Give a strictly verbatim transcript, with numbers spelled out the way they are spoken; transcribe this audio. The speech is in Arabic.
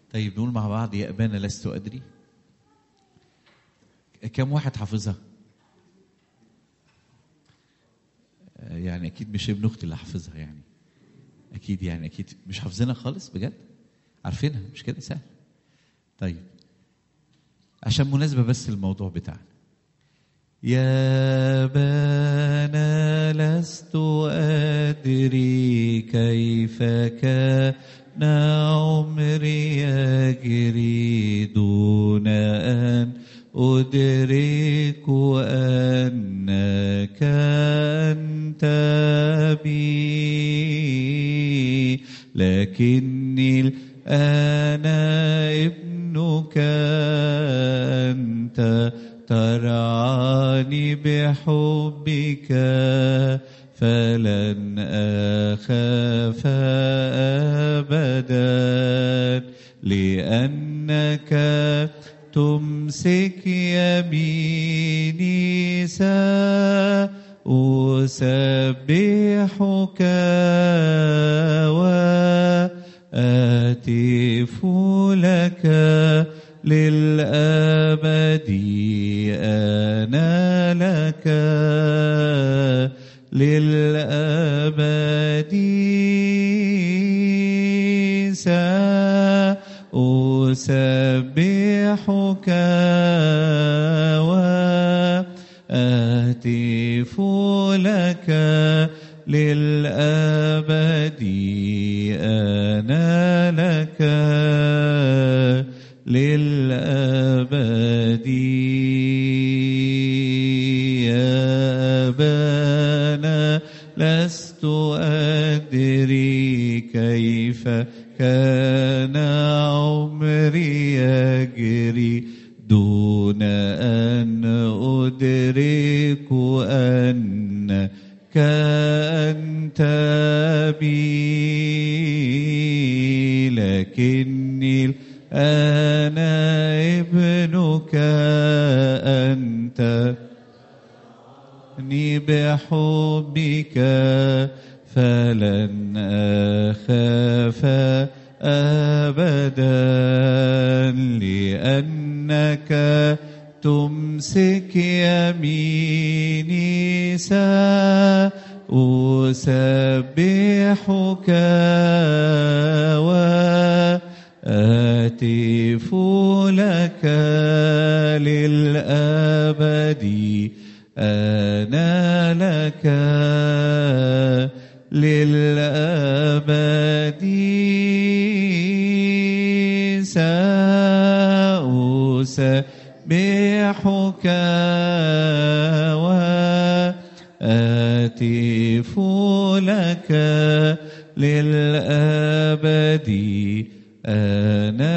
طيب نقول مع بعض يا أبانا لست أدري. كم واحد حافظها؟ يعني أكيد مش ابن أختي اللي حافظها، يعني أكيد يعني أكيد مش حافظينها خالص بجد، عارفينها مش كده؟ سهل. طيب عشان مناسبة بس الموضوع بتاعنا. يا أبانا لست أدري كيف كان عمري يجري دون أن أدرك أنك أنت بي، لكني الآن ابنك أنت ترعاني بحبك، فلن أخاف أبدا لأنك تمسك يميني، سأسبحك وأهتف لك للأبد. أنا لك للأبد سأسبحك وأهتف لك للأبد. أنا لك للأبد. يا أبانا لست أدري كيف كان عمري يجري دون أن أدرك أنك أنت بي، لكني الآن ابنك أنت بحبك، فلن أخاف أبدا لأنك تمسك يميني، سأسبحك وأهتف لك للأبد. أنا لك للأبد سأسبحك وأهتف لك للأبد. أنا